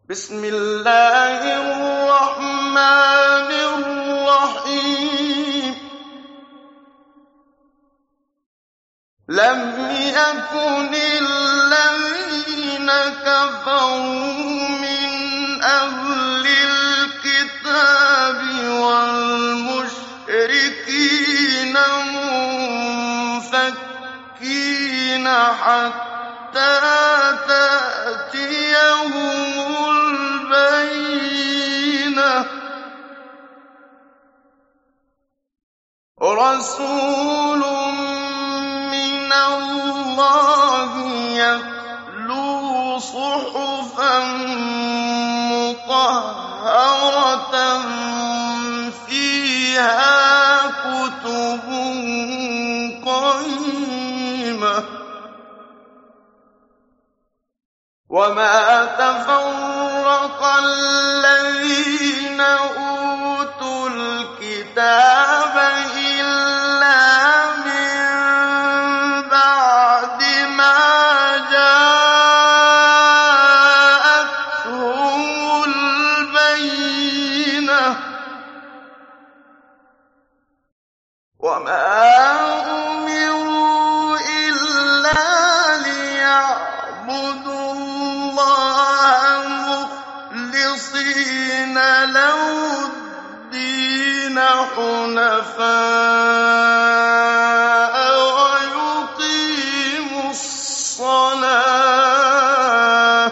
بسم الله الرحمن الرحيم لم يكن الذين كفروا من أهل الكتاب والمشركين منفكين حتى تأتيهم البينة رسول من الله يتلو صحفا مطهرة فيها كتب قيمة وما تفرق الذين أوتوا الكتاب إلا من بعد ما جاءتهم البينة وما أمروا إلا ليعبدوا الله مخلصين له الدين حنفاء ويقيموا الصلاة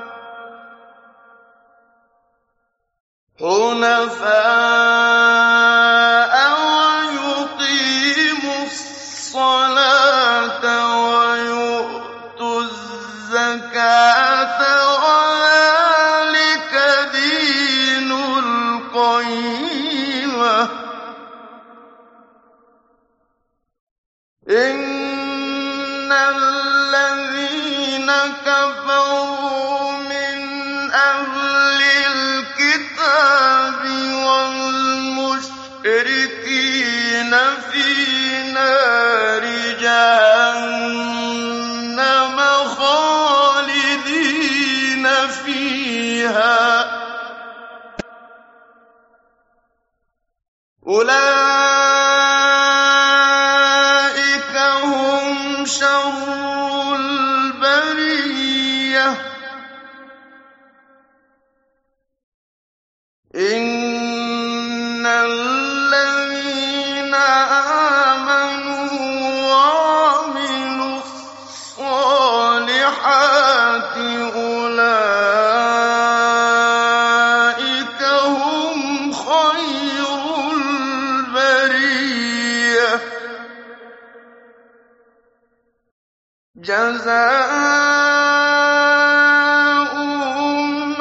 ويؤتوا الزكاة وذلك دين القيمة إن الذين كفروا من أهل الكتاب والمشركين في نار جهنم خالدين فيها أولئك هم شر البرية إن الذين آمنوا وعملوا الصالحات أولئك هم خير البرية جزاؤهم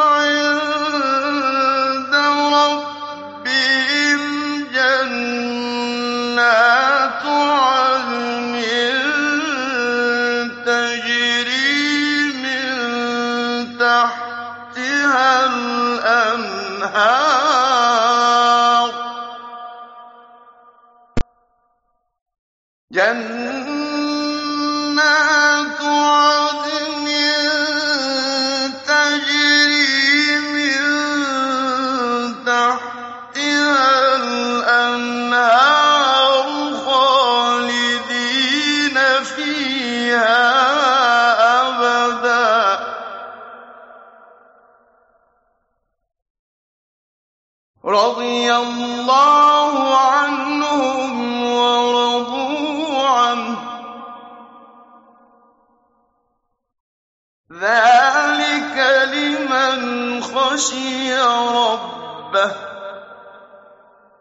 عند ربهم جنات عدن تجري من تحتها الأنهار جنات عدن تجري من تحتها الأنهار خالدين فيها أبدا رضي الله عنهم ورضوا عنه ذلك لمن خشي ربه